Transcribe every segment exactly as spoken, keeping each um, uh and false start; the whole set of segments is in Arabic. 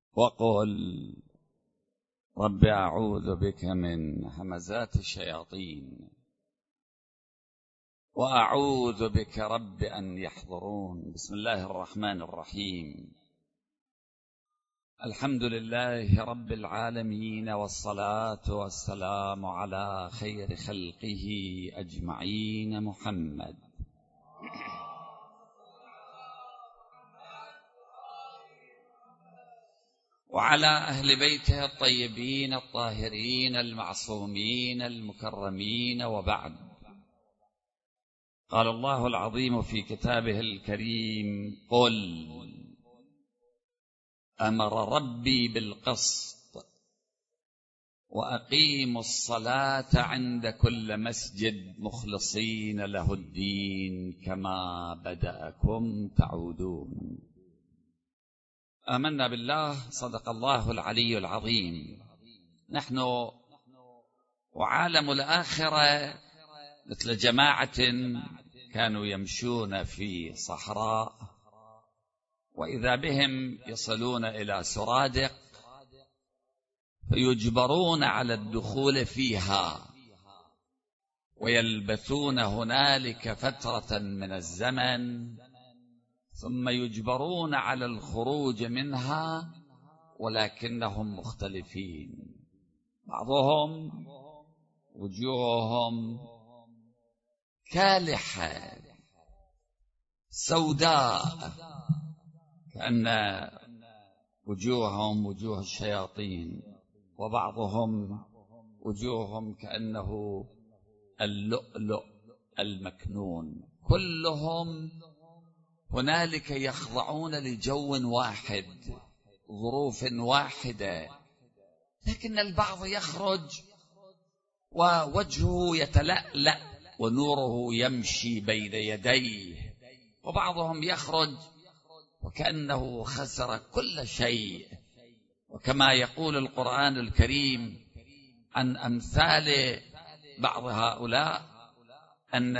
وقل رب أعوذ بك من همزات الشياطين وأعوذ بك رب أن يحضرون. بسم الله الرحمن الرحيم. الحمد لله رب العالمين، والصلاة والسلام على خير خلقه أجمعين محمد وعلى أهل بيته الطيبين الطاهرين المعصومين المكرمين، وبعد. قال الله العظيم في كتابه الكريم: قل أمر ربي بالقسط وأقيموا الصلاة عند كل مسجد مخلصين له الدين كما بدأكم تعودون. آمنا بالله، صدق الله العلي العظيم. نحن وعالم الآخرة مثل جماعة كانوا يمشون في صحراء، وإذا بهم يصلون إلى سرادق فيجبرون على الدخول فيها، ويلبثون هنالك فترة من الزمن، ثم يجبرون على الخروج منها، ولكنهم مختلفين. بعضهم وجوههم كالحة سوداء كأن وجوههم وجوه الشياطين، وبعضهم وجوههم كأنه اللؤلؤ المكنون. كلهم هنالك يخضعون لجو واحد، ظروف واحدة، لكن البعض يخرج ووجهه يتلألأ ونوره يمشي بين يديه، وبعضهم يخرج وكأنه خسر كل شيء. وكما يقول القرآن الكريم عن أمثال بعض هؤلاء أن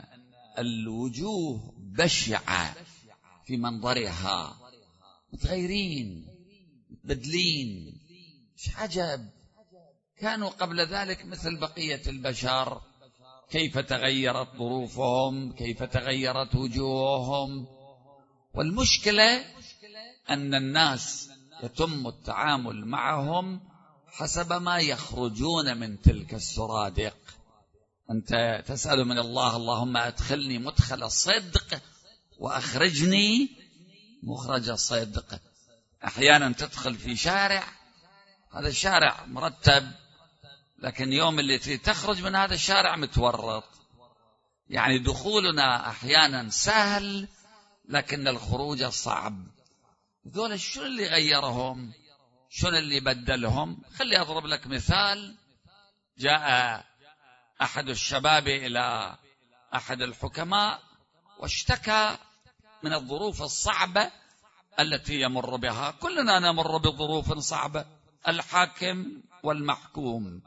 الوجوه بشعة في منظرها، متغيرين متبدلين. مش عجب، كانوا قبل ذلك مثل بقية البشر. كيف تغيرت ظروفهم، كيف تغيرت وجوههم. والمشكلة أن الناس يتم التعامل معهم حسب ما يخرجون من تلك السرادق. أنت تسأل من الله: اللهم أدخلني مدخل الصدق وأخرجني مخرج الصدق. أحيانا تدخل في شارع، هذا الشارع مرتب، لكن يوم اللي تخرج من هذا الشارع متورط. يعني دخولنا أحيانا سهل، لكن الخروج صعب. ذول شو اللي غيرهم؟ شو اللي بدلهم؟ خلي أضرب لك مثال. جاء أحد الشباب إلى أحد الحكماء واشتكى من الظروف الصعبة التي يمر بها. كلنا نمر بظروف صعبة، الحاكم والمحكوم،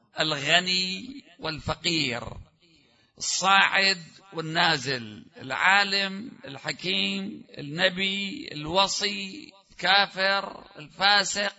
الغني والفقير، الصاعد والنازل، العالم الحكيم، النبي الوصي، الكافر الفاسق.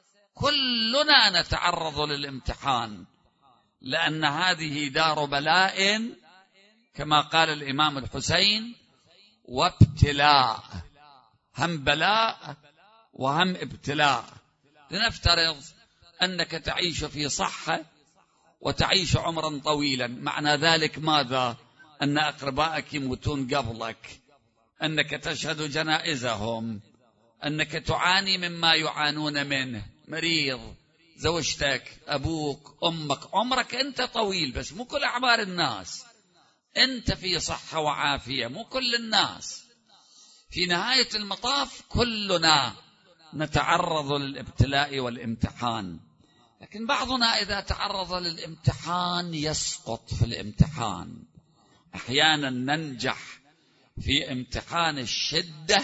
كلنا نتعرض للامتحان، لأن هذه دار بلاء كما قال الإمام الحسين: وابتلاء. هم بلاء وهم ابتلاء. لنفترض أنك تعيش في صحة وتعيش عمرا طويلا، معنى ذلك ماذا؟ أن أقربائك يموتون قبلك، أنك تشهد جنائزهم، أنك تعاني مما يعانون منه، مريض، زوجتك، أبوك، أمك. عمرك أنت طويل، بس مو كل أعمار الناس. أنت في صحة وعافية، مو كل الناس. في نهاية المطاف كلنا نتعرض للابتلاء والامتحان، لكن بعضنا إذا تعرض للامتحان يسقط في الامتحان. أحيانا ننجح في امتحان الشدة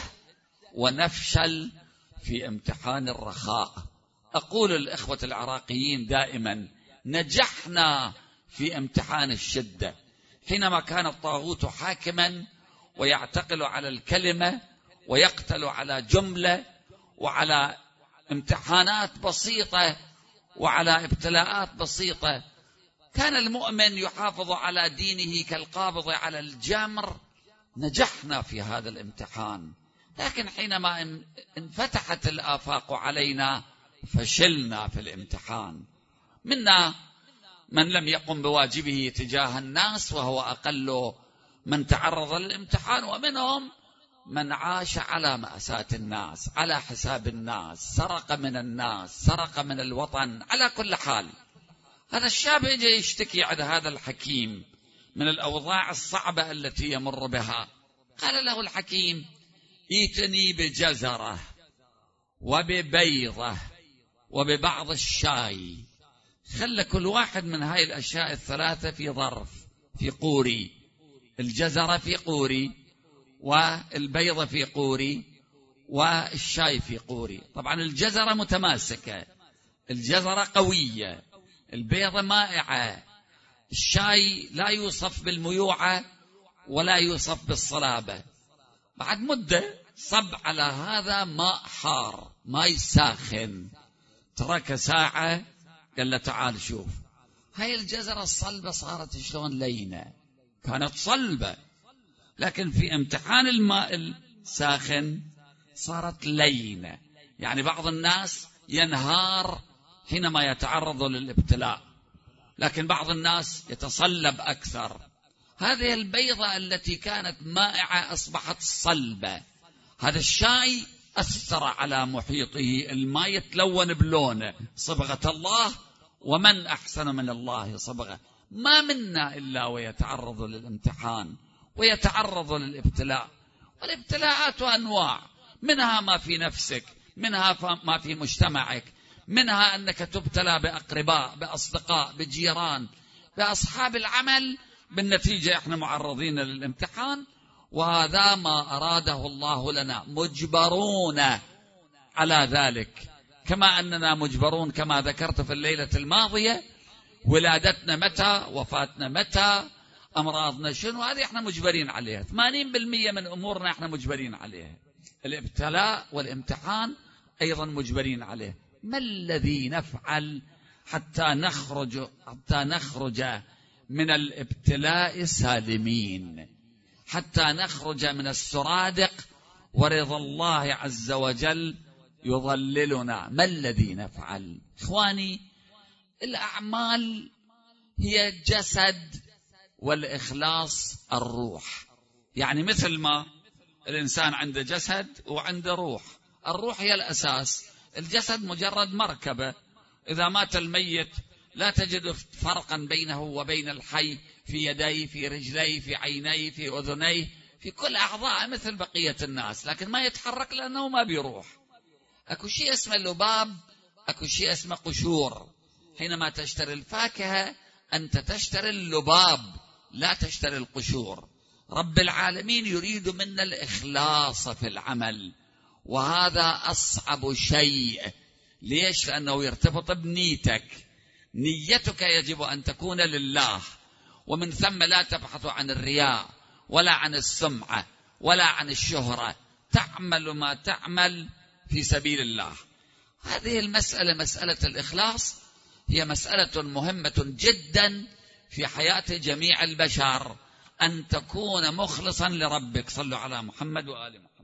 ونفشل في امتحان الرخاء. أقول للإخوة العراقيين دائما: نجحنا في امتحان الشدة، حينما كان الطاغوت حاكما ويعتقل على الكلمة ويقتل على جملة وعلى امتحانات بسيطة وعلى ابتلاءات بسيطة. كان المؤمن يحافظ على دينه كالقابض على الجمر. نجحنا في هذا الامتحان، لكن حينما انفتحت الآفاق علينا فشلنا في الامتحان. منا من لم يقم بواجبه تجاه الناس وهو أقل من تعرض للامتحان، ومنهم من عاش على مأساة الناس، على حساب الناس، سرق من الناس، سرق من الوطن. على كل حال هذا الشاب يجي يشتكي عند هذا الحكيم من الأوضاع الصعبة التي يمر بها. قال له الحكيم: ائتني بجزرة وببيضة وببعض الشاي. خلى كل واحد من هاي الأشياء الثلاثة في ظرف، في قوري. الجزرة في قوري، والبيضة في قوري، والشاي في قوري. طبعا الجزرة متماسكة، الجزرة قوية، البيضة مائعة، الشاي لا يوصف بالميوعة ولا يوصف بالصلابة. بعد مدة صب على هذا ماء حار، ماء ساخن، ترك ساعة، قال له: تعال شوف هاي الجزرة الصلبة صارت شلون لينة. كانت صلبة، لكن في امتحان الماء الساخن صارت لينة. يعني بعض الناس ينهار حينما يتعرض للابتلاء، لكن بعض الناس يتصلب أكثر. هذه البيضة التي كانت مائعة أصبحت صلبة. هذا الشاي أثر على محيطه، الماء يتلون بلونه. صبغة الله، ومن أحسن من الله صبغة. ما منا إلا ويتعرض للامتحان ويتعرض للابتلاء، والابتلاءات أنواع، منها ما في نفسك، منها ما في مجتمعك، منها أنك تبتلى بأقرباء، بأصدقاء، بجيران، بأصحاب العمل. بالنتيجة احنا معرضين للامتحان، وهذا ما أراده الله لنا، مجبرون على ذلك. كما أننا مجبرون كما ذكرت في الليلة الماضية، ولادتنا متى، وفاتنا متى، أمراضنا شنو، هذه احنا مجبرين عليها. ثمانين بالمئة من أمورنا احنا مجبرين عليها. الابتلاء والامتحان أيضا مجبرين عليه. ما الذي نفعل حتى نخرج حتى نخرج من الابتلاء سالمين، حتى نخرج من السرادق ورضا الله عز وجل يظللنا؟ ما الذي نفعل؟ إخواني، الأعمال هي جسد، والإخلاص الروح. يعني مثل ما الإنسان عنده جسد وعنده روح. الروح هي الأساس، الجسد مجرد مركبة. إذا مات الميت لا تجد فرقا بينه وبين الحي، في يديه، في رجليه، في عينيه، في أذنيه، في كل أعضاء مثل بقية الناس، لكن ما يتحرك لأنه ما بيروح. أكو شيء اسمه اللباب، أكو شيء اسمه قشور. حينما تشتري الفاكهة أنت تشتري اللباب، لا تشتري القشور. رب العالمين يريد منا الإخلاص في العمل، وهذا أصعب شيء. ليش؟ لأنه يرتبط بنيتك. نيتك يجب أن تكون لله، ومن ثم لا تبحث عن الرياء ولا عن السمعة ولا عن الشهرة. تعمل ما تعمل في سبيل الله. هذه المسألة، مسألة الإخلاص، هي مسألة مهمة جدا في حياة جميع البشر، أن تكون مخلصا لربك. صلوا على محمد وآل محمد.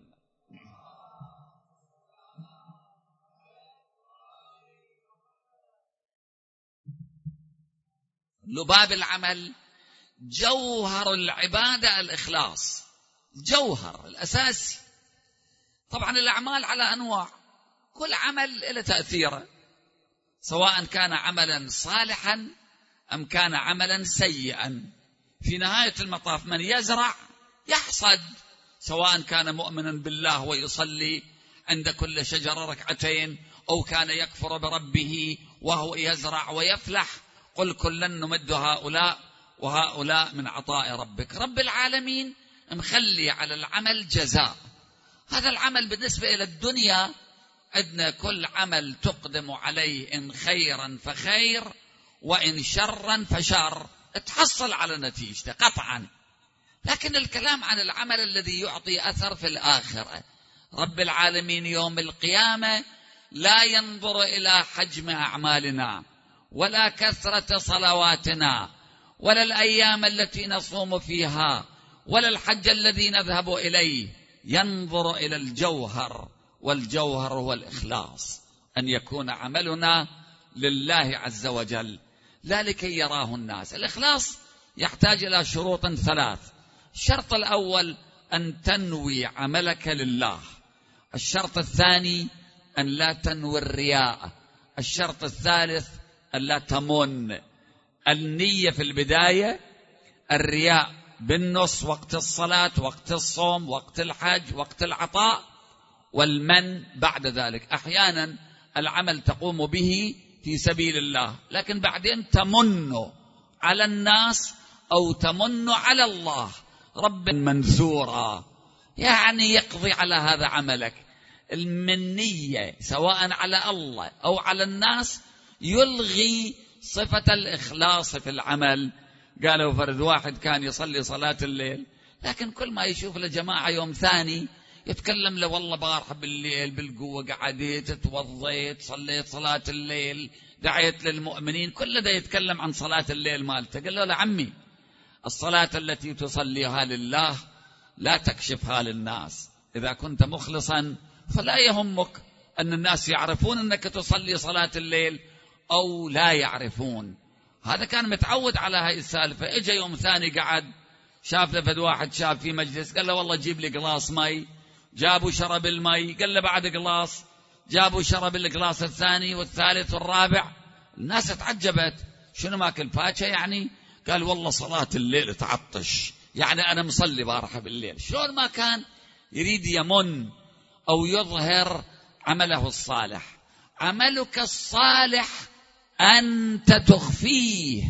لباب العمل، جوهر العبادة الإخلاص، جوهر الأساسي. طبعا الأعمال على أنواع، كل عمل له تأثيره، سواء كان عملا صالحا أم كان عملا سيئا. في نهاية المطاف من يزرع يحصد، سواء كان مؤمنا بالله ويصلي عند كل شجرة ركعتين، أو كان يكفر بربه وهو يزرع ويفلح. قل كلا نمد هؤلاء وهؤلاء من عطاء ربك. رب العالمين مخلي على العمل جزاء. هذا العمل بالنسبة إلى الدنيا، عندنا كل عمل تقدم عليه، إن خيرا فخير وإن شرا فشر، تحصل على نتيجته قطعا. لكن الكلام عن العمل الذي يعطي أثر في الآخرة. رب العالمين يوم القيامة لا ينظر إلى حجم أعمالنا ولا كثرة صلواتنا ولا الأيام التي نصوم فيها ولا الحج الذي نذهب إليه، ينظر إلى الجوهر، والجوهر هو الإخلاص، أن يكون عملنا لله عز وجل لا لكي يراه الناس. الإخلاص يحتاج إلى شروط ثلاث. الشرط الأول أن تنوي عملك لله. الشرط الثاني أن لا تنوي الرياء. الشرط الثالث أن لا تمن. النية في البداية، الرياء بالنص وقت الصلاة، وقت الصوم، وقت الحج، وقت العطاء، والمن بعد ذلك. أحيانا العمل تقوم به في سبيل الله، لكن بعدين تمن على الناس أو تمن على الله رب منثورا، يعني يقضي على هذا عملك. المنية سواء على الله أو على الناس يلغي صفة الإخلاص في العمل. قالوا فرد واحد كان يصلي صلاة الليل، لكن كل ما يشوف لجماعة يوم ثاني يتكلم له والله بارح بالليل بالقوة قعدت توضيت صليت صلاة الليل دعيت للمؤمنين، كل ده يتكلم عن صلاة الليل مالته. قال له لعمي، الصلاة التي تصليها لله لا تكشفها للناس. إذا كنت مخلصا فلا يهمك أن الناس يعرفون أنك تصلي صلاة الليل أو لا يعرفون. هذا كان متعود على هاي السالفة. إجا يوم ثاني قعد شاف لفد واحد شاب في مجلس، قال له والله جيب لي قلاص مي. جابوا شرب المي، قال له بعد قلاص. جابوا شرب القلاص الثاني والثالث والرابع. الناس اتعجبت، شنو ماكل فاكهة يعني؟ قال والله صلاة الليل تعطش، يعني أنا مصلي بارحة بالليل. شلون ما كان يريد يمن أو يظهر عمله الصالح. عملك الصالح أنت تخفيه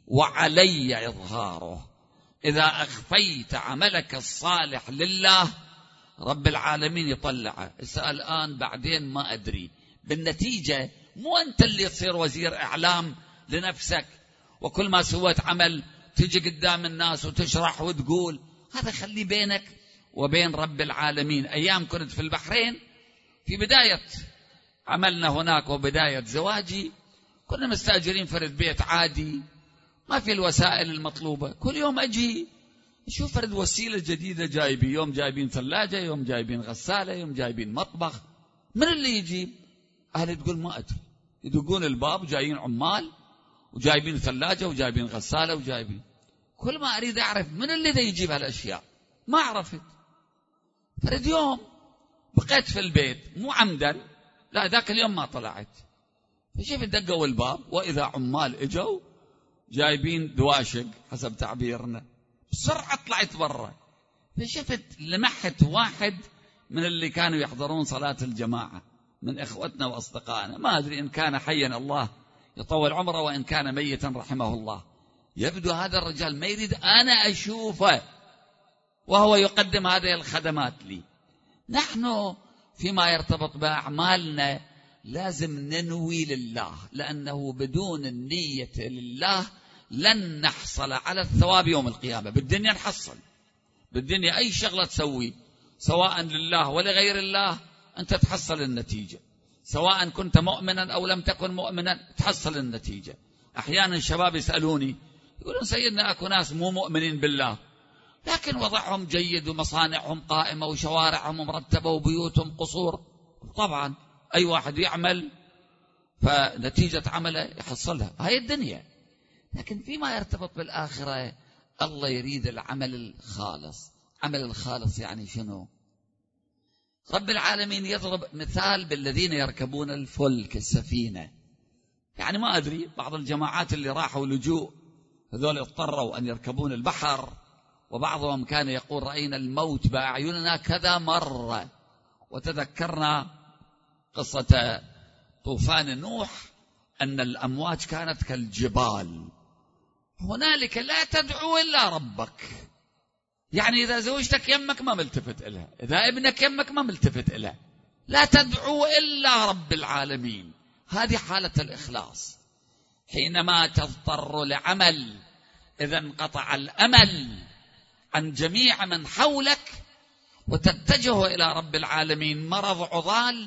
وعلي إظهاره. إذا أخفيت عملك الصالح لله رب العالمين يطلعه. الآن بعدين ما أدري، بالنتيجة مو أنت اللي تصير وزير إعلام لنفسك وكل ما سويت عمل تجي قدام الناس وتشرح وتقول. هذا خلي بينك وبين رب العالمين. أيام كنت في البحرين في بداية عملنا هناك وبداية زواجي، كنا مستأجرين فرد بيت عادي ما في الوسائل المطلوبة. كل يوم أجي شوف فرد وسيلة جديدة جايبين، يوم جايبين ثلاجة، يوم جايبين غسالة، يوم جايبين مطبخ. من اللي يجيب؟ أهل تقول ما أدري، يدقون الباب جايين عمال وجايبين ثلاجة وجايبين غسالة وجايبين. كل ما أريد أعرف من اللي ذا يجيب هالأشياء ما عرفت. فرد يوم بقيت في البيت مو عمدا، لا ذاك اليوم ما طلعت، فشفت دقوا الباب وإذا عمال إجوا جايبين دواشق حسب تعبيرنا. بسرعة طلعت برا، فشفت لمحت واحد من اللي كانوا يحضرون صلاة الجماعة من إخوتنا وأصدقائنا، ما أدري إن كان حيا الله يطول عمره وإن كان ميتا رحمه الله. يبدو هذا الرجال ما يريد أنا أشوفه وهو يقدم هذه الخدمات لي. نحن فيما يرتبط بأعمالنا لازم ننوي لله، لأنه بدون النية لله لن نحصل على الثواب يوم القيامة. بالدنيا نحصل، بالدنيا أي شغلة تسوي سواء لله ولغير الله أنت تحصل النتيجة، سواء كنت مؤمنا أو لم تكن مؤمنا تحصل النتيجة. أحيانا الشباب يسألوني يقولون سيدنا أكو ناس مو مؤمنين بالله لكن وضعهم جيد ومصانعهم قائمة وشوارعهم مرتبة وبيوتهم قصور. طبعا أي واحد يعمل فنتيجة عمله يحصلها، هاي الدنيا. لكن فيما يرتبط بالآخرة الله يريد العمل الخالص. عمل الخالص يعني شنو؟ رب العالمين يضرب مثال بالذين يركبون الفلك السفينة. يعني ما أدري بعض الجماعات اللي راحوا لجوء هذول اضطروا أن يركبون البحر، وبعضهم كان يقول رأينا الموت بأعيننا كذا مرة. وتذكرنا قصة طوفان نوح أن الأمواج كانت كالجبال. هنالك لا تدعو إلا ربك، يعني إذا زوجتك يمك ما ملتفت إلها، إذا ابنك يمك ما ملتفت إلها، لا تدعو إلا رب العالمين. هذه حالة الإخلاص. حينما تضطر لعمل إذا انقطع الأمل عن جميع من حولك وتتجه إلى رب العالمين، مرض عضال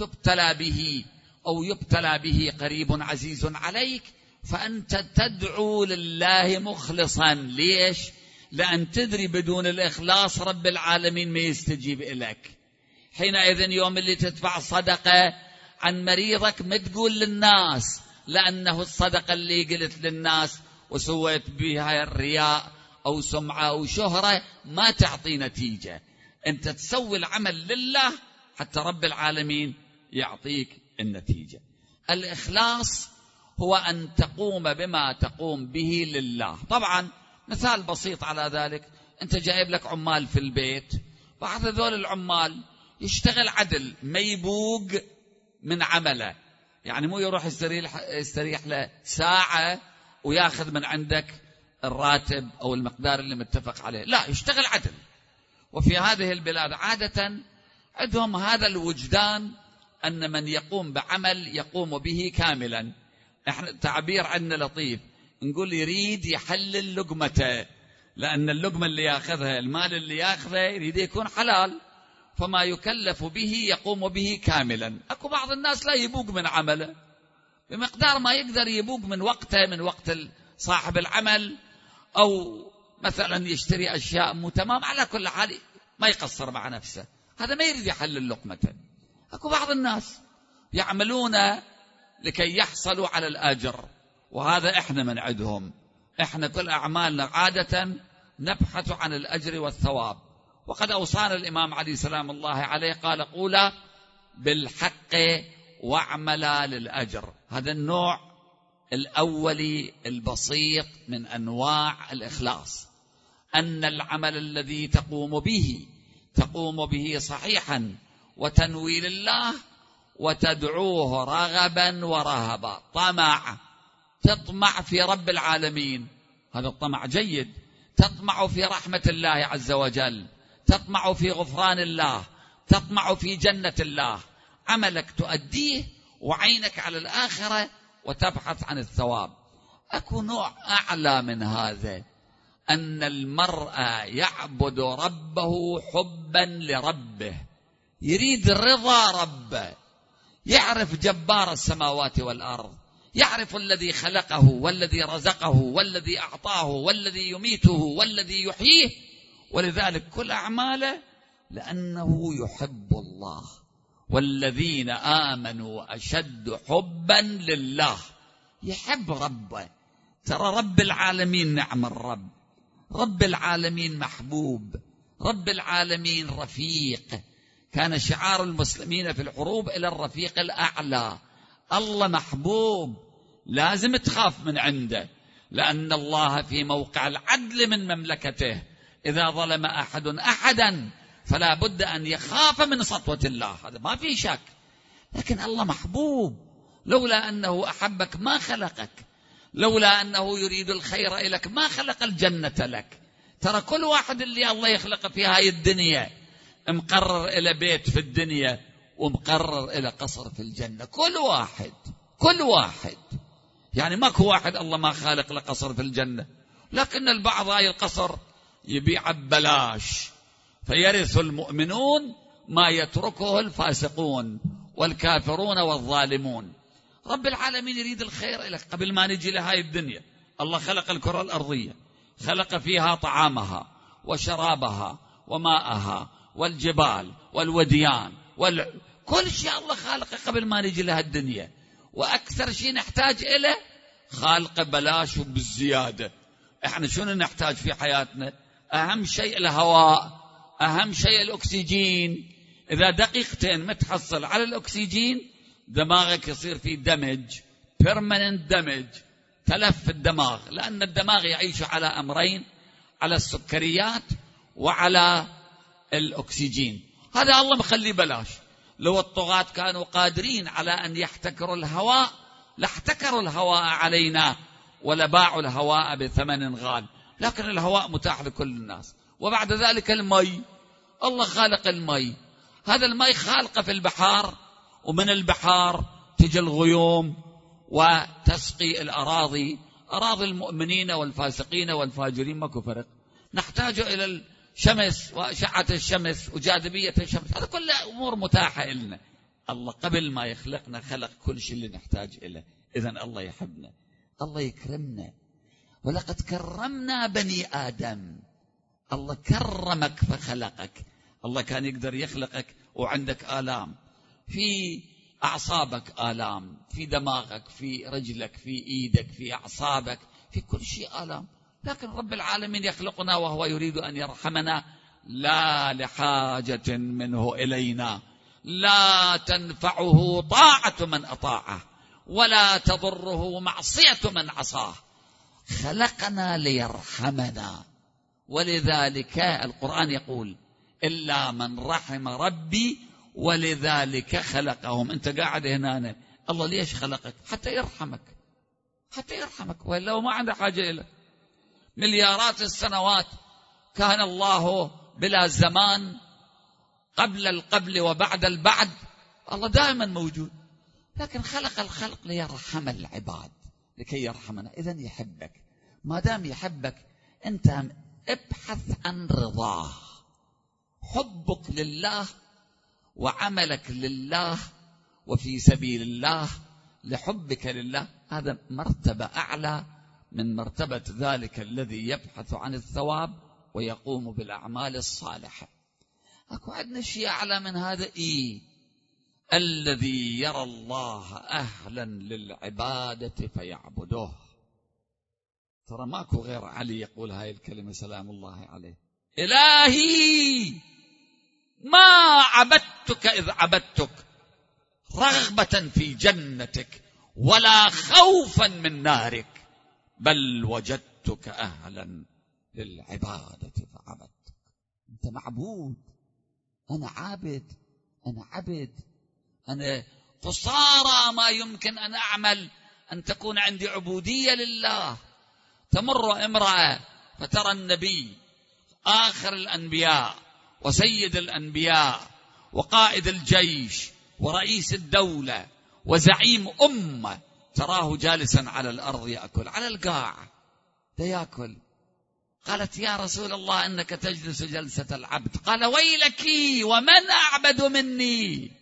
تبتلى به أو يبتلى به قريب عزيز عليك، فأنت تدعو لله مخلصا. ليش؟ لأن تدري بدون الإخلاص رب العالمين ما يستجيب إليك. حينئذ يوم اللي تدفع صدقة عن مريضك ما تقول للناس، لأنه الصدقة اللي قلت للناس وسويت بها الرياء أو سمعة أو شهرة ما تعطي نتيجة. أنت تسوي العمل لله حتى رب العالمين يعطيك النتيجة. الإخلاص هو أن تقوم بما تقوم به لله. طبعا مثال بسيط على ذلك، أنت جايب لك عمال في البيت، بعض ذول العمال يشتغل عدل، ما يبوق من عمله، يعني مو يروح يستريح, يستريح له ساعة وياخذ من عندك الراتب أو المقدار اللي متفق عليه، لا، يشتغل عدل. وفي هذه البلاد عادة عندهم هذا الوجدان أن من يقوم بعمل يقوم به كاملا. احنا تعبير عندنا لطيف، نقول يريد يحلل لقمته، لأن اللقمة اللي ياخذها، المال اللي ياخذه يريد يكون حلال، فما يكلف به يقوم به كاملا. أكو بعض الناس لا يبوق من عمله، بمقدار ما يقدر يبوق من وقته، من وقت صاحب العمل، أو مثلا يشتري أشياء مو تمام، على كل حال ما يقصر مع نفسه، هذا ما يريد يحلل لقمته. أكو بعض الناس يعملون لكي يحصلوا على الأجر، وهذا إحنا من عندهم. إحنا كل أعمالنا عادة نبحث عن الأجر والثواب. وقد أوصانا الإمام علي سلام الله عليه قال: قولا بالحق واعملا للأجر. هذا النوع الأولي البسيط من أنواع الإخلاص، أن العمل الذي تقوم به تقوم به صحيحا وتنوي لله وتدعوه رغبا ورهبا، طمع، تطمع في رب العالمين، هذا الطمع جيد، تطمع في رحمة الله عز وجل، تطمع في غفران الله، تطمع في جنة الله. عملك تؤديه وعينك على الآخرة وتبحث عن الثواب. أكو نوع أعلى من هذا، أن المرء يعبد ربه حبا لربه، يريد رضا ربه، يعرف جبار السماوات والأرض، يعرف الذي خلقه والذي رزقه والذي أعطاه والذي يميته والذي يحييه، ولذلك كل أعماله لأنه يحب الله. والذين آمنوا أشد حبا لله، يحب ربه. ترى رب العالمين نعم الرب، رب العالمين محبوب، رب العالمين رفيق. كان شعار المسلمين في الحروب إلى الرفيق الأعلى. الله محبوب، لازم تخاف من عنده، لأن الله في موقع العدل من مملكته. إذا ظلم أحد أحدا فلا بد أن يخاف من سطوة الله، هذا ما في شك. لكن الله محبوب، لولا أنه أحبك ما خلقك، لولا أنه يريد الخير إليك ما خلق الجنة لك. ترى كل واحد اللي الله يخلق في هاي الدنيا مقرر إلى بيت في الدنيا ومقرر إلى قصر في الجنة، كل واحد كل واحد يعني ماكو واحد الله ما خالق له قصر في الجنة. لكن البعض هاي القصر يبيع ببلاش، فيرث المؤمنون ما يتركه الفاسقون والكافرون والظالمون. رب العالمين يريد الخير لك. قبل ما نجي لهاي الدنيا الله خلق الكرة الأرضية، خلق فيها طعامها وشرابها وماءها والجبال والوديان وال... كل شيء الله خالقه قبل ما نجي لها الدنيا. وأكثر شيء نحتاج إليه خالق بلاش وبالزيادة. إحنا شنو نحتاج في حياتنا؟ أهم شيء الهواء، أهم شيء الأكسجين. إذا دقيقتين متحصل على الأكسجين دماغك يصير فيه دمج، permanent دمج، تلف الدماغ، لأن الدماغ يعيش على أمرين، على السكريات وعلى الأكسجين. هذا الله مخليه بلاش. لو الطغاة كانوا قادرين على أن يحتكروا الهواء لاحتكروا الهواء علينا ولباعوا الهواء بثمن غال، لكن الهواء متاح لكل الناس. وبعد ذلك المي، الله خالق المي، هذا المي خالقه في البحار، ومن البحار تجي الغيوم وتسقي الأراضي، أراضي المؤمنين والفاسقين والفاجرين ماكو فرق. نحتاج إلى الشمس وأشعة الشمس وجاذبية الشمس، هذا كله أمور متاحة لنا. الله قبل ما يخلقنا خلق كل شيء اللي نحتاج إليه. إذن الله يحبنا، الله يكرمنا. ولقد كرمنا بني آدم. الله كرمك فخلقك. الله كان يقدر يخلقك وعندك آلام في أعصابك، آلام في دماغك، في رجلك، في إيدك، في أعصابك، في كل شيء آلام. لكن رب العالمين يخلقنا وهو يريد أن يرحمنا، لا لحاجة منه إلينا، لا تنفعه طاعة من أطاعه ولا تضره معصية من عصاه. خلقنا ليرحمنا، ولذلك القرآن يقول إلا من رحم ربي ولذلك خلقهم. أنت قاعد هنا، الله ليش خلقك؟ حتى يرحمك، حتى يرحمك، وإلا ما عنده حاجة إليك. مليارات السنوات كان الله بلا زمان، قبل القبل وبعد البعد، الله دائما موجود، لكن خلق الخلق ليرحم العباد، لكي يرحمنا. إذن يحبك، ما دام يحبك أنت ابحث عن رضاه. حبك لله وعملك لله وفي سبيل الله، لحبك لله، هذا مرتبة أعلى من مرتبة ذلك الذي يبحث عن الثواب ويقوم بالأعمال الصالحة. أكو عندنا شيء أعلى من هذا؟ إيه؟ الذي يرى الله أهلا للعبادة فيعبدوه. ترى ماكو غير علي يقول هاي الكلمة سلام الله عليه: إلهي ما عبدتك إذ عبدتك رغبة في جنتك ولا خوفا من نارك، بل وجدتك أهلا للعبادة فعبدتك. أنت معبود، أنا عابد، أنا عبد، أنا قصارى ما يمكن أن أعمل أن تكون عندي عبودية لله. تمر امرأة فترى النبي آخر الأنبياء وسيد الأنبياء وقائد الجيش ورئيس الدولة وزعيم أمة، تراه جالسا على الأرض يأكل على القاع، ده يأكل. قالت: يا رسول الله إنك تجلس جلسة العبد. قال: ويلك ومن أعبد مني.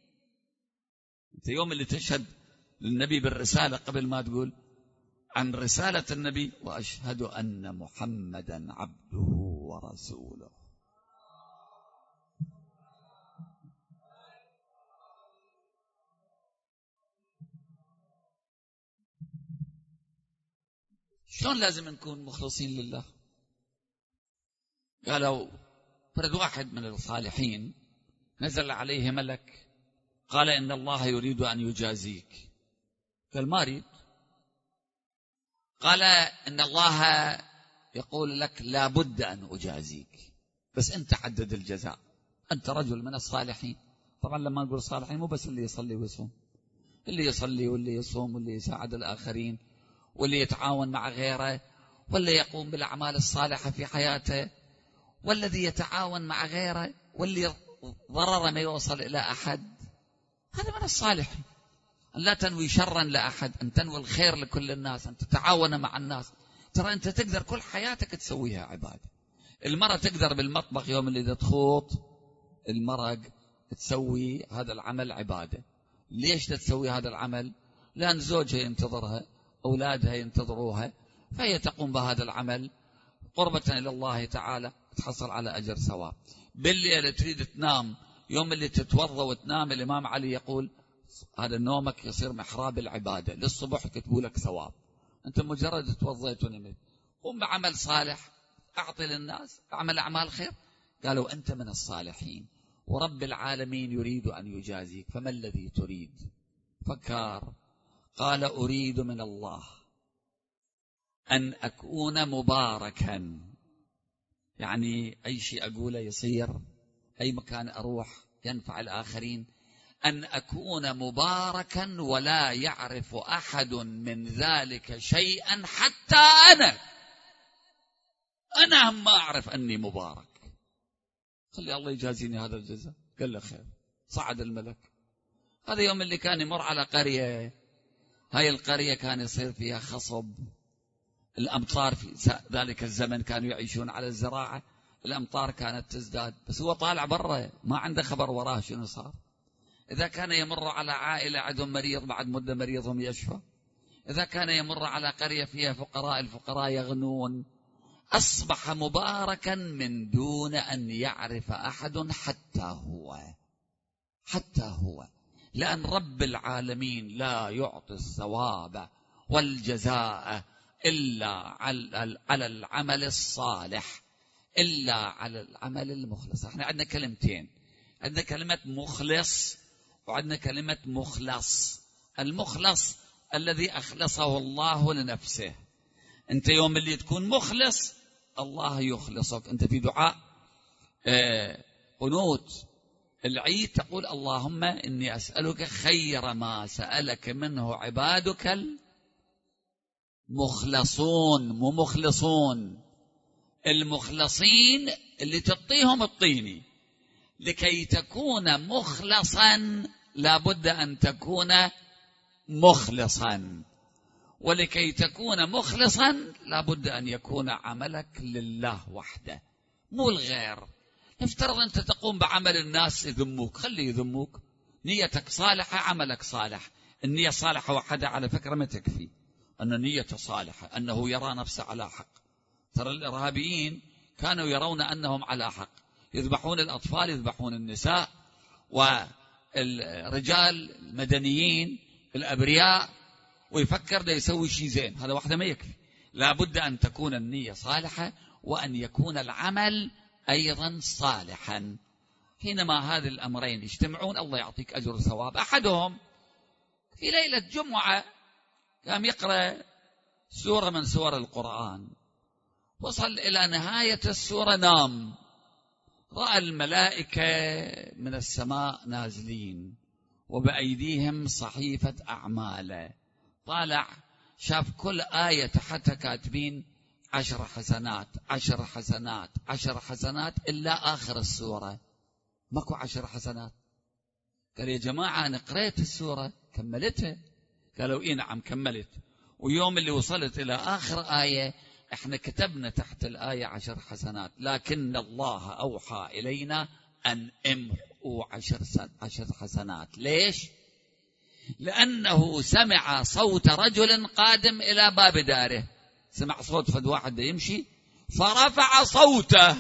أنت يوم اللي تشهد للنبي بالرسالة قبل ما تقول عن رسالة النبي: وأشهد أن محمدا عبده ورسوله. شلون لازم نكون مخلصين لله؟ قالوا فرد واحد من الصالحين نزل عليه ملك قال: إن الله يريد أن يجازيك. قال: ما أريد. قال: إن الله يقول لك لا بد أن أجازيك، بس أنت حدد الجزاء، أنت رجل من الصالحين. طبعا لما نقول صالحين مو بس اللي يصلي ويصوم، اللي يصلي واللي يصوم واللي يساعد الآخرين واللي يتعاون مع غيره واللي يقوم بالأعمال الصالحة في حياته والذي يتعاون مع غيره واللي ضرر ما يوصل إلى أحد، هذا من الصالحين. أن لا تنوي شرا لأحد، أن تنوي الخير لكل الناس، أن تتعاون مع الناس. ترى أنت تقدر كل حياتك تسويها عبادة. المرأة تقدر بالمطبخ يوم اللي تخوط المرق تسوي هذا العمل عبادة. ليش تسوي هذا العمل؟ لأن زوجها ينتظرها، أولادها ينتظروها، فهي تقوم بهذا العمل قربة إلى الله تعالى، تحصل على أجر ثواب. بالليل تريد تنام، يوم اللي تتوضى وتنام، الإمام علي يقول هذا نومك يصير محراب العبادة، للصبح يكتبوا لك ثواب. أنت مجرد توضيت ونمت، قم بعمل صالح، أعطي للناس، أعمل أعمال خير. قالوا أنت من الصالحين ورب العالمين يريد أن يجازيك، فما الذي تريد؟ فكر، قال: أريد من الله أن أكون مباركا، يعني أي شيء أقوله يصير، أي مكان أروح ينفع الآخرين، أن أكون مباركا ولا يعرف أحد من ذلك شيئا حتى أنا أنا هم ما أعرف أني مبارك. خلي الله يجازيني هذا الجزاء. قال له خير. صعد الملك. هذا يوم اللي كان يمر على قرية، هاي القرية كان يصير فيها خصب، الأمطار في ذلك الزمن كانوا يعيشون على الزراعة، الأمطار كانت تزداد، بس هو طالع برا ما عنده خبر وراه شنو صار. إذا كان يمر على عائلة عندهم مريض بعد مدة مريضهم يشفى، إذا كان يمر على قرية فيها فقراء الفقراء يغنون. أصبح مباركا من دون أن يعرف أحد حتى هو حتى هو لأن رب العالمين لا يعطي الثواب والجزاء إلا على العمل الصالح، إلا على العمل المخلص. احنا عندنا كلمتين، عندنا كلمة مخلص وعندنا كلمة مخلص. المخلص الذي أخلصه الله لنفسه. أنت يوم اللي تكون مخلص الله يخلصك. أنت في دعاء قنوت العيد تقول اللهم إني أسألك خير ما سألك منه عبادك المخلصون. مو مخلصون، المخلصين اللي تعطيهم الطيني. لكي تكون مخلصا لابد أن تكون مخلصا، ولكي تكون مخلصا لابد أن يكون عملك لله وحده مو الغير. افترض أنت تقوم بعمل الناس يذموك، خلي يذموك، نيتك صالحة عملك صالح. النية صالحة وحدها على فكرة ما تكفي، أن نيته صالحة، أنه يرى نفسه على حق. ترى الإرهابيين كانوا يرون أنهم على حق، يذبحون الأطفال يذبحون النساء والرجال المدنيين الأبرياء، ويفكر ده يسوي شيء زين. هذا واحدة ما يكفي، لابد أن تكون النية صالحة وأن يكون العمل أيضا صالحا. حينما هذه الأمرين يجتمعون الله يعطيك أجر وثواب. أحدهم في ليلة جمعة قام يقرأ سورة من سور القرآن، وصل إلى نهاية السورة نام، رأى الملائكة من السماء نازلين وبأيديهم صحيفة أعماله. طالع شاف كل آية تحتها كاتبين عشر حسنات عشر حسنات عشر حسنات إلا آخر السورة ماكو عشر حسنات. قال يا جماعة أنا قرأت السورة كملتها؟ قالوا إيه نعم كملت. ويوم اللي وصلت إلى آخر آية احنا كتبنا تحت الآية عشر حسنات، لكن الله أوحى إلينا أن امحوا عشر, عشر حسنات. ليش؟ لأنه سمع صوت رجل قادم إلى باب داره، سمع صوت فد واحد يمشي فرفع صوته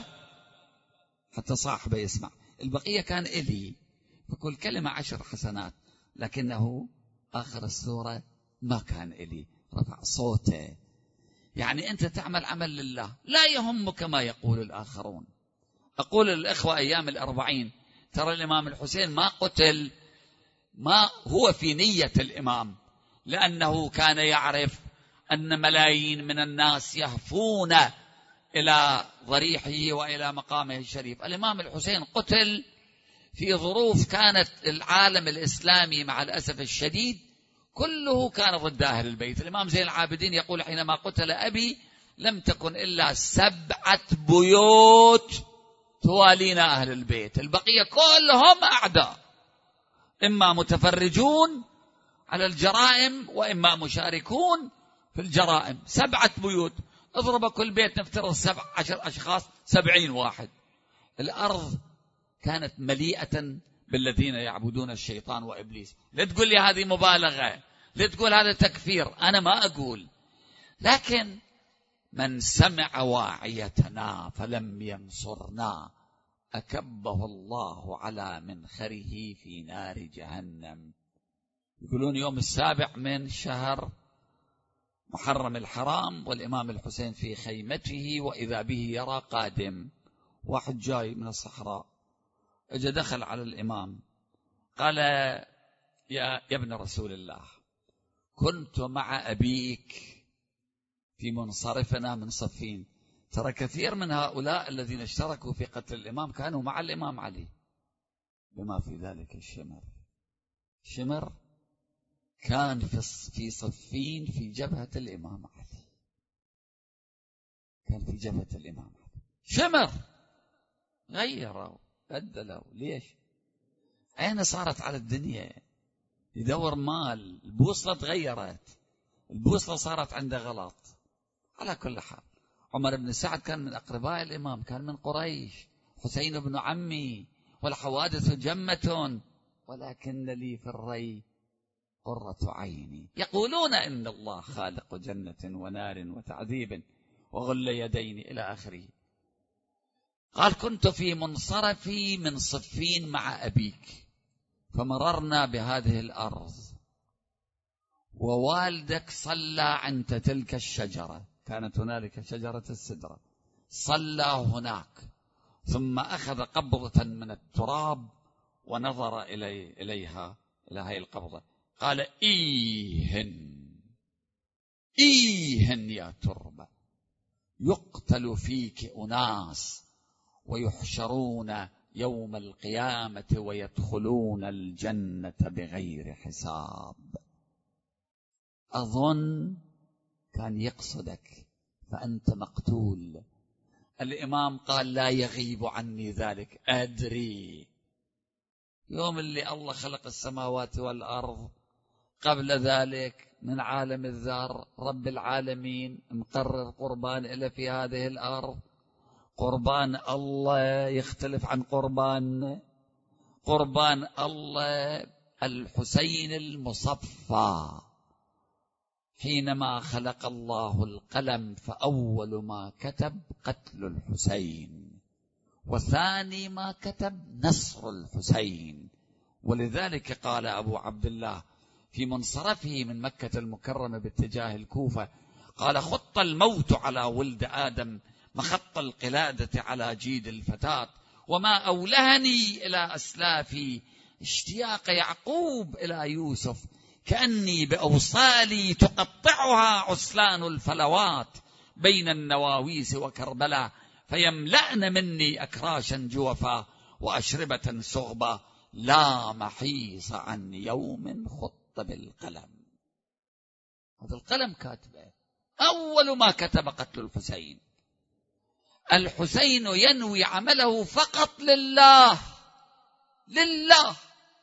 حتى صاحبه يسمع. البقية كان إلي، فكل كلمة عشر حسنات، لكنه آخر السورة ما كان إلي، رفع صوته. يعني أنت تعمل عمل لله، لا يهمك ما يقول الآخرون. أقول للإخوة أيام الأربعين ترى الإمام الحسين ما قتل، ما هو في نية الإمام، لأنه كان يعرف أن ملايين من الناس يهفون إلى ضريحه وإلى مقامه الشريف. الإمام الحسين قتل في ظروف كانت العالم الإسلامي مع الأسف الشديد كله كان ضد أهل البيت. الإمام زين العابدين يقول حينما قتل أبي لم تكن إلا سبعة بيوت توالينا أهل البيت، البقية كلهم أعداء، إما متفرجون على الجرائم وإما مشاركون في الجرائم. سبعة بيوت، اضرب كل بيت نفترض سبع عشر أشخاص، سبعين واحد. الأرض كانت مليئة بالذين يعبدون الشيطان وإبليس. لا تقول لي هذه مبالغة، لا تقول هذا تكفير، أنا ما أقول، لكن من سمع واعيتنا فلم ينصرنا أكبه الله على منخره في نار جهنم. يقولون يوم السابع من شهر محرم الحرام والإمام الحسين في خيمته، وإذا به يرى قادم واحد جاي من الصحراء، اجى دخل على الإمام قال يا ابن رسول الله كنت مع أبيك في منصرفنا من صفين. ترى كثير من هؤلاء الذين اشتركوا في قتل الإمام كانوا مع الإمام علي، بما في ذلك الشمر. شمر كان في صفين في جبهة الإمام علي، كان في جبهة الإمام علي. شمر غيروا بدلوا. ليش؟ أين صارت على الدنيا يدور مال، البوصلة تغيرت، البوصلة صارت عنده غلط. على كل حال عمر بن سعد كان من أقرباء الإمام، كان من قريش، حسين بن عمي، والحوادث جمة ولكن لي في الري قرة عيني. يقولون إن الله خالق جنة ونار وتعذيب وغل يدين إلى آخره. قال كنت في منصرفي من صفين مع أبيك فمررنا بهذه الأرض ووالدك صلى عند تلك الشجرة، كانت هنالك شجرة السدرة، صلى هناك ثم أخذ قبضة من التراب ونظر إلي إليها إلى هذه القبضة قال إيهن إيهن يا تربة، يقتل فيك أناس ويحشرون يوم القيامة ويدخلون الجنة بغير حساب. أظن كان يقصدك فأنت مقتول. الإمام قال لا يغيب عني ذلك، أدري. يوم اللي الله خلق السماوات والأرض قبل ذلك من عالم الذر رب العالمين مقرر قربان إلى في هذه الأرض. قربان الله يختلف عن قربان قربان الله الحسين المصفى. حينما خلق الله القلم فأول ما كتب قتل الحسين، وثاني ما كتب نصر الحسين. ولذلك قال أبو عبد الله في منصرفه من مكة المكرمة باتجاه الكوفة قال خط الموت على ولد آدم مخط القلادة على جيد الفتاة، وما أولهني إلى أسلافي اشتياق يعقوب إلى يوسف، كأني بأوصالي تقطعها عسلان الفلوات بين النواويس وكربلاء، فيملأن مني أكراشا جوفا وأشربة صغبا، لا محيص عن يوم خط بالقلم. هذا القلم كاتبه أول ما كتب قتل الحسين. الحسين ينوي عمله فقط لله لله.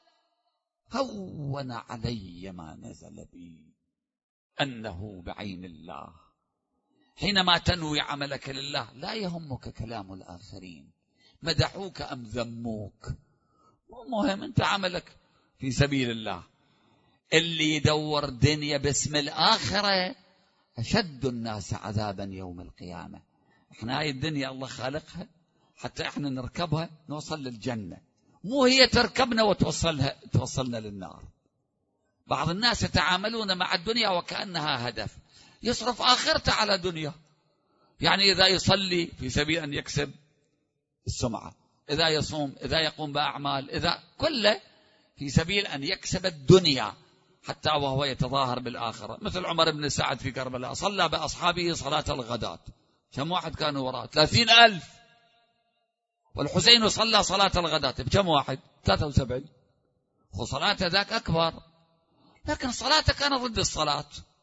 هون علي ما نزل بي أنه بعين الله. حينما تنوي عملك لله لا يهمك كلام الآخرين، مدحوك أم ذموك، مو مهم، أنت عملك في سبيل الله. اللي يدور دنيا باسم الآخرة أشد الناس عذابا يوم القيامة. احنا هاي الدنيا الله خالقها حتى احنا نركبها نوصل للجنة، مو هي تركبنا وتوصلها توصلنا للنار. بعض الناس يتعاملون مع الدنيا وكأنها هدف، يصرف آخرته على دنيا. يعني إذا يصلي في سبيل أن يكسب السمعة، إذا يصوم، إذا يقوم بأعمال، إذا كله في سبيل أن يكسب الدنيا حتى وهو يتظاهر بالآخرة. مثل عمر بن سعد في كربلاء صلى بأصحابه صلاة الغداة، كم واحد كانوا وراء؟ ثلاثين ألف. والحسين صلى صلاة الغداة بكم واحد؟ ثلاثة وسبعين. وصلاة ذاك أكبر، لكن صلاته كان ضد الصلاة.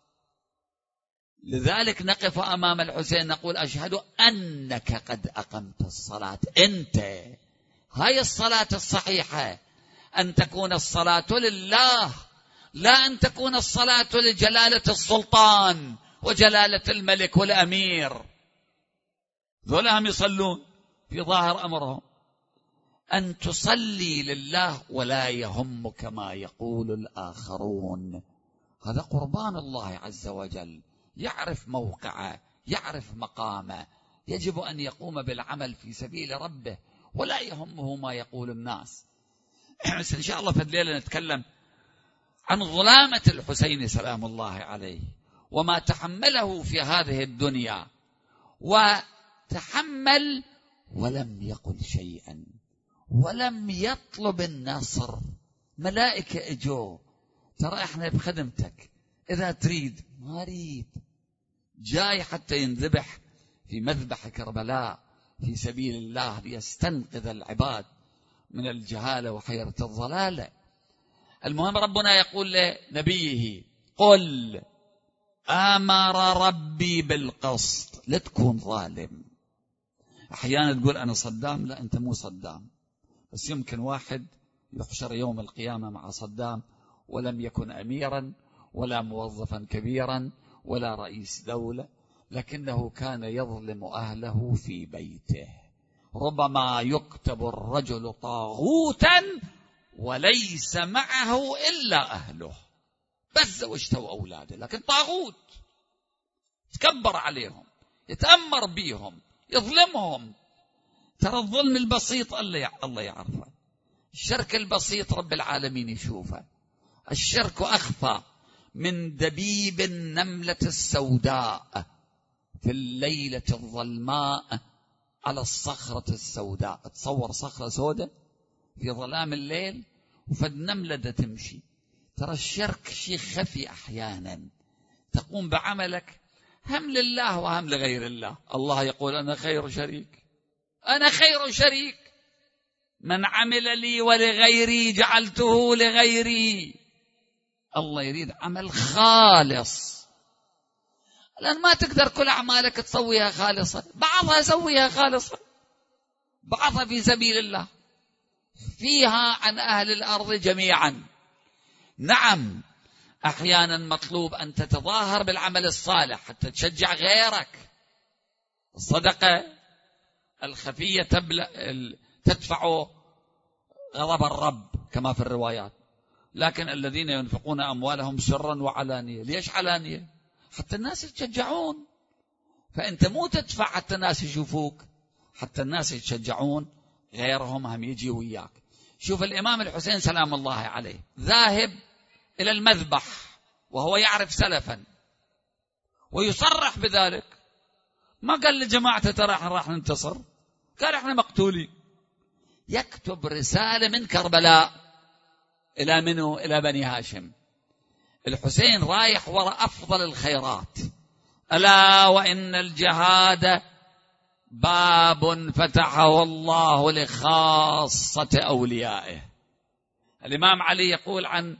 لذلك نقف أمام الحسين نقول أشهد أنك قد أقمت الصلاة. أنت هاي الصلاة الصحيحة، أن تكون الصلاة لله، لا أن تكون الصلاة لجلالة السلطان وجلالة الملك والأمير. ذولهم يصلون في ظاهر أمرهم. أن تصلي لله ولا يهمك ما يقول الآخرون. هذا قربان الله عز وجل، يعرف موقعه، يعرف مقامه، يجب أن يقوم بالعمل في سبيل ربه ولا يهمه ما يقول الناس. إن شاء الله في الليلة نتكلم عن ظلامة الحسين سلام الله عليه وما تحمله في هذه الدنيا، وتحمل ولم يقل شيئا ولم يطلب النصر. ملائكة اجوا ترى احنا بخدمتك، إذا تريد ما ريد، جاي حتى ينذبح في مذبح كربلاء في سبيل الله ليستنقذ العباد من الجهالة وحيرة الضلالة. المهم ربنا يقول لنبيه قل أمر ربي بالقسط، لا تكون ظالم. أحيانا تقول أنا صدام، لا أنت مو صدام، بس يمكن واحد يحشر يوم القيامة مع صدام ولم يكن أميرا ولا موظفا كبيرا ولا رئيس دولة، لكنه كان يظلم أهله في بيته. ربما يكتب الرجل طاغوتا وليس معه إلا أهله، بس زوجته أولاده، لكن طاغوت تكبر عليهم، يتأمر بيهم، يظلمهم. ترى الظلم البسيط الله يعرفه، الشرك البسيط رب العالمين يشوفه. الشرك أخفى من دبيب النملة السوداء في الليلة الظلماء على الصخرة السوداء. تصور صخرة سوداء في ظلام الليل وفد نملة دا تمشي. ترى الشرك شيء خفي أحيانا، تقوم بعملك هم لله وهم لغير الله. الله يقول أنا خير شريك، أنا خير شريك، من عمل لي ولغيري جعلته لغيري. الله يريد عمل خالص. لأن ما تقدر كل أعمالك تسويها خالصة، بعضها سويها خالصة، بعضها في سبيل الله، فيها عن أهل الأرض جميعا. نعم أحيانا مطلوب أن تتظاهر بالعمل الصالح حتى تشجع غيرك. الصدقة الخفية تدفع غضب الرب كما في الروايات، لكن الذين ينفقون أموالهم سرا وعلانية. ليش علانية؟ حتى الناس يتشجعون. فأنت مو تدفع حتى الناس يشوفوك، حتى الناس يتشجعون غيرهم هم يجي وياك. شوف الإمام الحسين سلام الله عليه ذاهب إلى المذبح وهو يعرف سلفا ويصرح بذلك، ما قال لجماعته ترى احنا راح ننتصر، قال احنا مقتولين. يكتب رسالة من كربلاء إلى منه؟ إلى بني هاشم. الحسين رايح وراء أفضل الخيرات، ألا وإن الجهاد باب فتحه الله لخاصة أوليائه. الإمام علي يقول عن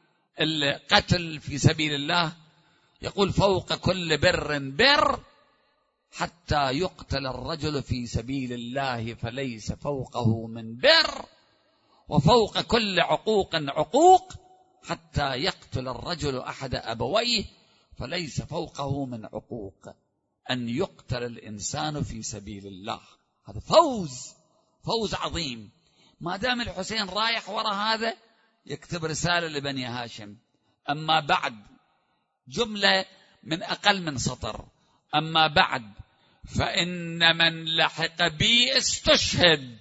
القتل في سبيل الله، يقول فوق كل بر بر حتى يقتل الرجل في سبيل الله فليس فوقه من بر، وفوق كل عقوق عقوق حتى يقتل الرجل أحد أبويه فليس فوقه من عقوق أن يقتل الإنسان في سبيل الله. هذا فوز، فوز عظيم. ما دام الحسين رايح وراء هذا يكتب رسالة لبني هاشم. أما بعد، جملة من أقل من سطر، أما بعد فإن من لحق بي استشهد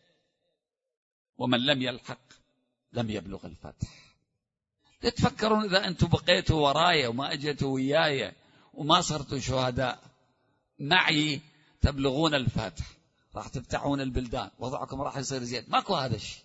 ومن لم يلحق لم يبلغ الفتح. تتفكرون إذا أنتم بقيتوا ورايا وما أجيتوا وياي وما صرتوا شهداء معي تبلغون الفتح، راح تفتحون البلدان، وضعكم راح يصير زين. ماكو هذا الشيء.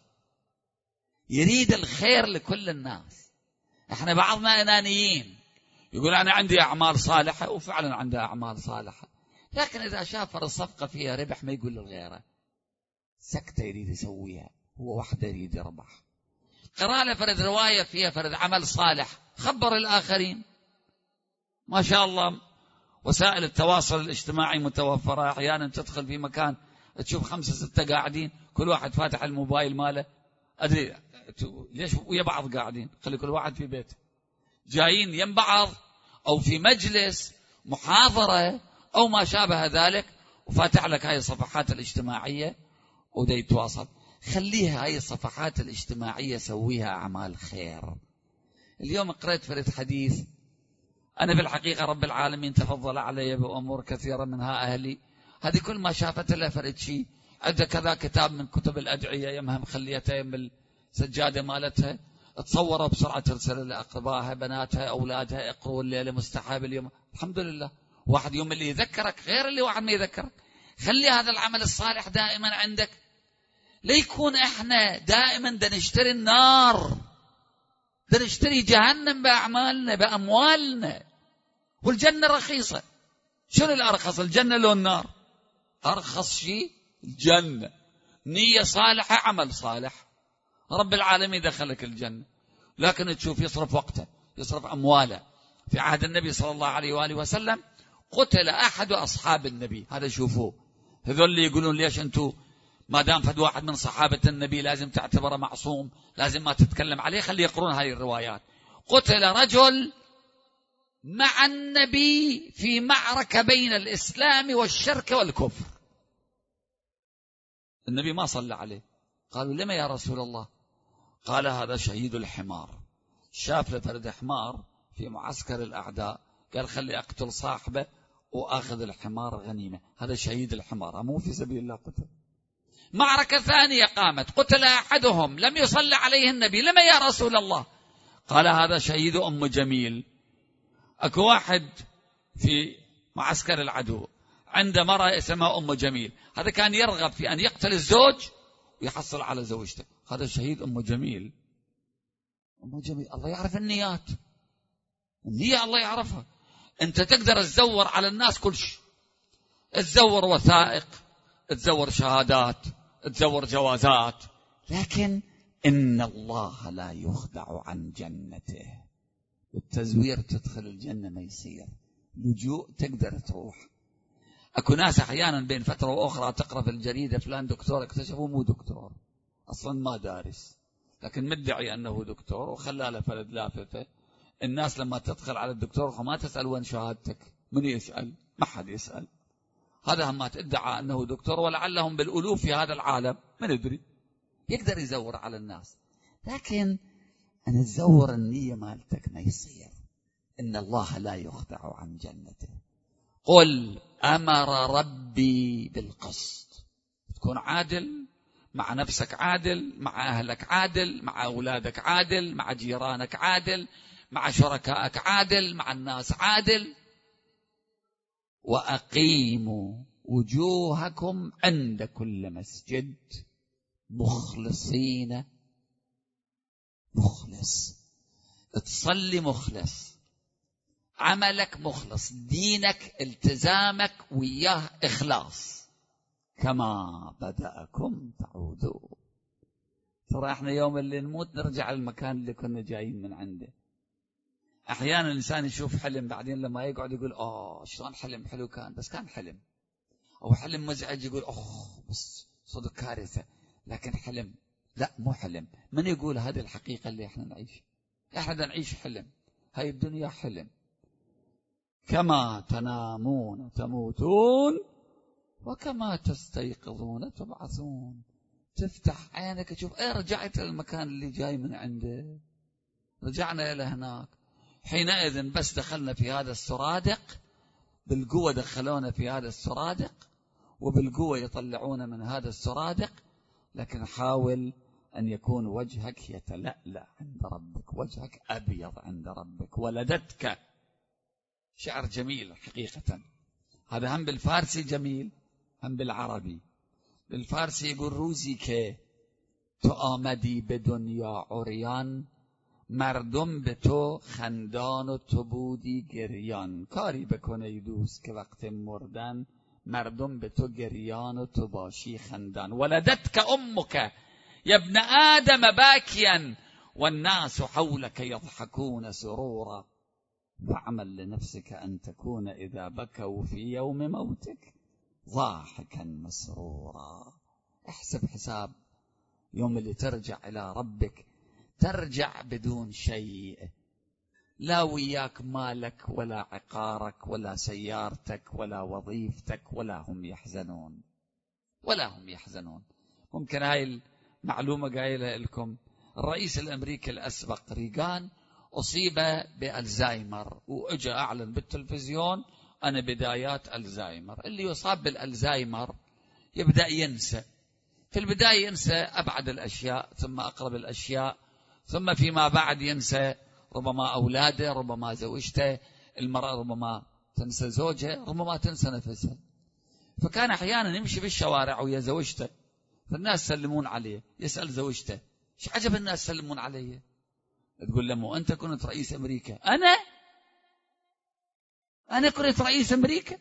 يريد الخير لكل الناس. احنا بعضنا أنانيين، يقول أنا عندي أعمال صالحة، وفعلا عنده أعمال صالحة، لكن إذا شاف الصفقة فيها ربح ما يقول للغيره. سكتة يريد يسويها، هو وحده يريد يربح. قرأ له فرد رواية فيها فرد عمل صالح، خبر الآخرين. ما شاء الله وسائل التواصل الاجتماعي متوفرة. أحيانا تدخل في مكان تشوف خمسة ستة قاعدين، كل واحد فاتح الموبايل ماله، أدري ليش ويا بعض قاعدين، خلي كل واحد في بيته، جايين يم بعض أو في مجلس محاضرة أو ما شابه ذلك، وفاتح لك هاي الصفحات الاجتماعية وده يتواصل. خليها هاي الصفحات الاجتماعية، سويها أعمال خير. اليوم قرأت فرد حديث، أنا في الحقيقة رب العالمين تفضل علي بأمور كثيرة منها أهلي، هذه كل ما شافت لها فرد شيء. عندها كذا كتاب من كتب الأدعية يمها مخليتها يم السجادة مالتها، تصورها بسرعة ترسل لأقربائها بناتها أولادها، اقروا الليلة مستحاب اليوم. الحمد لله، واحد يوم اللي يذكرك غير اللي واحد ما يذكرك. خلي هذا العمل الصالح دائما عندك، ليكون احنا دائما دا نشتري النار، دا نشتري جهنم بأعمالنا بأموالنا، والجنة رخيصة. شنو الأرخص، الجنة لو النار؟ أرخص شيء الجنة. نية صالحة، عمل صالح، رب العالمين دخلك الجنة. لكن تشوف يصرف وقته، يصرف أمواله. في عهد النبي صلى الله عليه وآله وسلم قتل أحد أصحاب النبي. هذا شوفوه، هذول اللي يقولون ليش أنتوا ما دام فد واحد من صحابة النبي لازم تعتبره معصوم، لازم ما تتكلم عليه، خلي يقرون هذه الروايات. قتل رجل مع النبي في معركة بين الإسلام والشرك والكفر. النبي ما صلى عليه. قالوا لما يا رسول الله؟ قال هذا شهيد الحمار. شاف لفرد حمار في معسكر الأعداء، قال خلي أقتل صاحبه وأخذ الحمار غنيمة، هذا شهيد الحمار، مو في سبيل الله قتل. معركة ثانية قامت، قتل أحدهم، لم يصلي عليه النبي، لما يا رسول الله؟ قال هذا شهيد أم جميل. أكو واحد في معسكر العدو عند مرأة اسمها أم جميل، هذا كان يرغب في أن يقتل الزوج ويحصل على زوجته، هذا شهيد أم جميل. أم جميل الله يعرف النيات، النية الله يعرفها. أنت تقدر تزور على الناس كل شيء، تزور وثائق، تزور شهادات، تزور جوازات، لكن إن الله لا يخدع عن جنته. التزوير تدخل الجنة ما يصير، لجوء تقدر تروح. أكو ناس أحيانا بين فترة وأخرى تقرأ في الجريدة فلان دكتور، اكتشفوا مو دكتور أصلا، ما دارس، لكن مدعي أنه دكتور وخلى له فلد لافتة. الناس لما تدخل على الدكتور ما تسأل وين شهادتك، من يسأل؟ ما حد يسأل. هذا هم ادعى أنه دكتور، ولعلهم بالألوف في هذا العالم، ما ندري، يقدر يزور على الناس. لكن أن تزور النية مالتك ما يصير. إن الله لا يخدع عن جنته. قل أمر ربي بالقسط، تكون عادل مع نفسك، عادل مع أهلك، عادل مع أولادك، عادل مع جيرانك، عادل مع شركائك، عادل مع الناس، عادل. وأقيموا وجوهكم عند كل مسجد مخلصين، مخلص، تصلي مخلص، عملك مخلص، دينك التزامك وياه إخلاص، كما بدأكم تعودون. ترى احنا يوم اللي نموت نرجع للمكان اللي كنا جايين من عنده. احيانا الانسان يشوف حلم بعدين لما يقعد يقول اه شلون حلم حلو كان، بس كان حلم. او حلم مزعج يقول اوه بس صدق كارثة، لكن حلم. لا مو حلم. من يقول هذه الحقيقة اللي احنا نعيش؟ احنا نعيش حلم، هاي الدنيا حلم. كما تنامون تموتون وكما تستيقظون تبعثون. تفتح عينك تشوف ايه، رجعت للمكان اللي جاي من عنده، رجعنا الى هناك. حينئذ بس دخلنا في هذا السرادق، بالقوة دخلونا في هذا السرادق، وبالقوة يطلعون من هذا السرادق. لكن حاول أن يكون وجهك يتلألأ عند ربك، وجهك أبيض عند ربك. ولدتك، شعر جميل حقيقة، هذا هم بالفارسي جميل هم بالعربي. بالفارسي يقول روزی تو آمدی به دنیا عریان، مردم به تو خندان و تو بودی گریان. کاری بکنه دوست که وقت مردن، مردم به تو گریان و تو باشی خندان. ولدتك امك يا ابن آدم باكيا، والناس حولك يضحكون سرورا. واعمل لنفسك أن تكون إذا بكوا في يوم موتك ضاحكا مسرورا. احسب حساب يوم اللي ترجع إلى ربك، ترجع بدون شيء، لا وياك مالك ولا عقارك ولا سيارتك ولا وظيفتك، ولا هم يحزنون، ولا هم يحزنون. ممكن هاي المعلومة قايلها لكم. الرئيس الأمريكي الأسبق ريغان أصيب بألزايمر، وأجا أعلن بالتلفزيون أنا بدايات ألزايمر. اللي يصاب بالألزايمر يبدأ ينسى، في البداية ينسى أبعد الأشياء ثم أقرب الأشياء، ثم فيما بعد ينسى ربما أولاده، ربما زوجته. المرأة ربما تنسى زوجها، ربما تنسى نفسها. فكان أحيانا يمشي بالشوارع ويا زوجته، فالناس سلمون عليه، يسأل زوجته ايش عجب الناس سلمون عليه؟ تقول له أنت كنت رئيس أمريكا. أنا أنا كنت رئيس أمريكا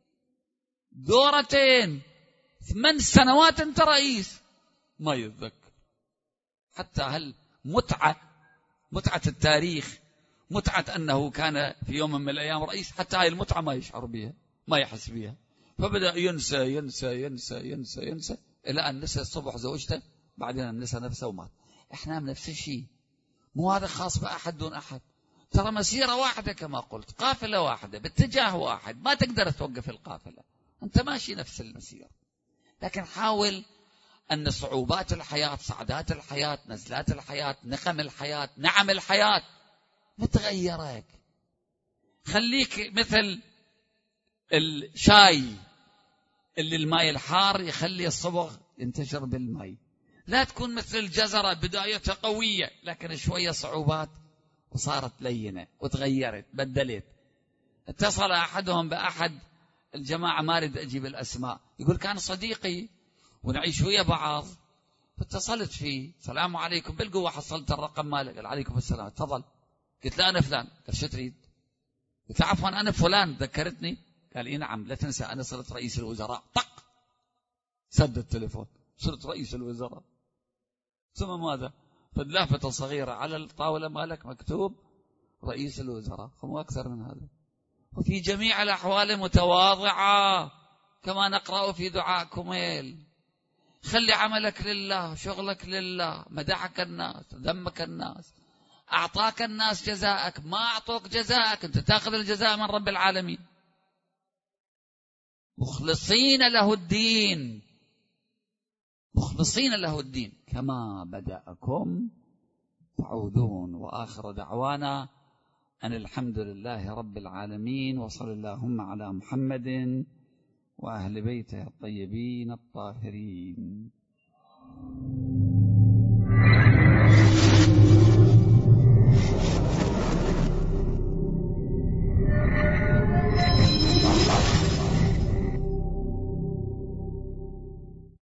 دورتين، ثمان سنوات أنت رئيس. ما يتذكر حتى هل متعة متعة التاريخ، متعة أنه كان في يوم من الأيام رئيس، حتى هاي المتعة ما يشعر بها، ما يحس بها. فبدأ ينسى ينسى ينسى ينسى ينسى إلى أن نسى الصبح زوجته، بعدين نسى نفسه ومات. إحنا من نفس الشيء، مو هذا خاص بأحد دون أحد. ترى مسيرة واحدة كما قلت، قافلة واحدة باتجاه واحد، ما تقدر توقف القافلة، أنت ماشي نفس المسيرة. لكن حاول أن صعوبات الحياة، صعدات الحياة، نزلات الحياة، نقم الحياة، نعم الحياة متغيرك. خليك مثل الشاي اللي الماء الحار يخلي الصبغ ينتشر بالماء. لا تكون مثل الجزرة بدايتها قوية لكن شوية صعوبات وصارت لينة وتغيرت بدلت. اتصل أحدهم بأحد الجماعة، ما أريد أجيب الأسماء، يقول كان صديقي ونعيش ويا بعض، فاتصلت فيه، السلام عليكم، بالقوة حصلت الرقم مالك، قال عليكم السلام، تفضل. قلت له أنا فلان، قال شو تريد؟ قلت له عفوا أنا فلان، ذكرتني؟ قال إيه نعم، لا تنسى أنا صرت رئيس الوزراء. طق سد التليفون، صرت رئيس الوزراء. ثم ماذا؟ فاللافتة صغيرة على الطاولة مالك مكتوب رئيس الوزراء، هم أكثر من هذا. وفي جميع الأحوال متواضعة كما نقرأ في دعاء كميل. خلي عملك لله، شغلك لله، مدحك الناس، ذمك الناس، أعطاك الناس جزاءك، ما أعطوك جزاءك أنت تأخذ الجزاء من رب العالمين. مخلصين له الدين، مخلصين له الدين كما بدأكم تعودون. وآخر دعوانا أن الحمد لله رب العالمين، وصلى اللهم على محمد وأهل بيته الطيبين الطاهرين.